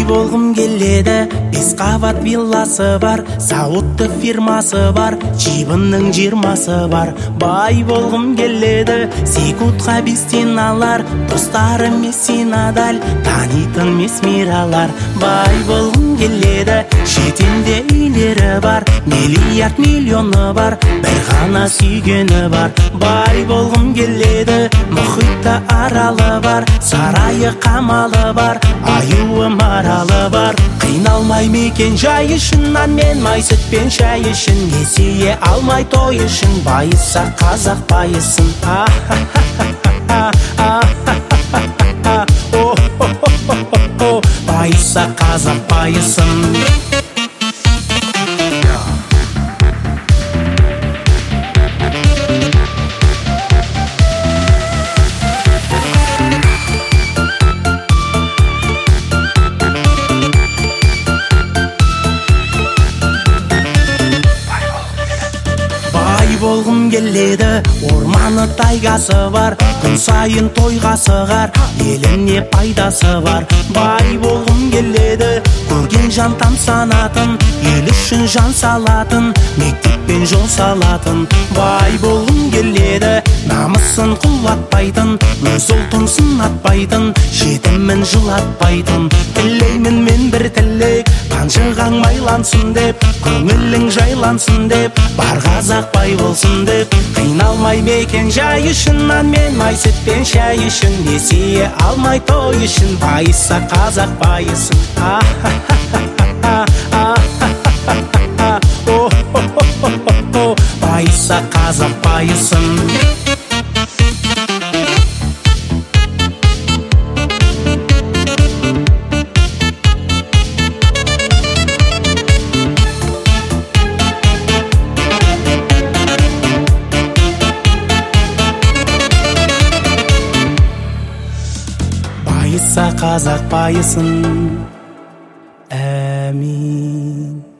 болғым келеді, 5 қабат вилласы бар, зауытты фирмасы бар, чибінің 20-сы бар. Бай болғым келеді, секундқа 5 алар, достары Месси Надаль, танитын Месмиралар. Бай болғым келеді, шетелде үйлері бар, миллиард миллионы бар, бір ғана сүйгені бар. Бай болғым келеді, мұхитта аралы бар, сарайы қамалы бар, аюы маралы бар. Қиналмай мекен жай үшін, нан мен май сүт пен шай үшін, несие алмай той үшін, байыса қазақ байысын. Байыса қазақ байысын. Болғым келеді, орманы тайгасы бар, күн сайын тойға сығар, еліне пайдасы бар. Бай болғым келеді, көрген жан тамсанатын, ел үшін жан салатын, мектеппен жол салатын. Бай болғым келеді, намысын құлатпайтын, өз ұлтын сынатпайтын, жетімін жылатпайтын. Тілеймін мен бір тілек, қанжығаң майлансын деп, көңілің жайлансын деп, бар қазақ бай болсын деп. Қиналмай мекен жай үшін, нан мен май сүт пен шай үшін, несие алмай той үшін, байыса қазақ байысын. Байыса қазақ байысын. Байыса қазақ байысын. Әмин.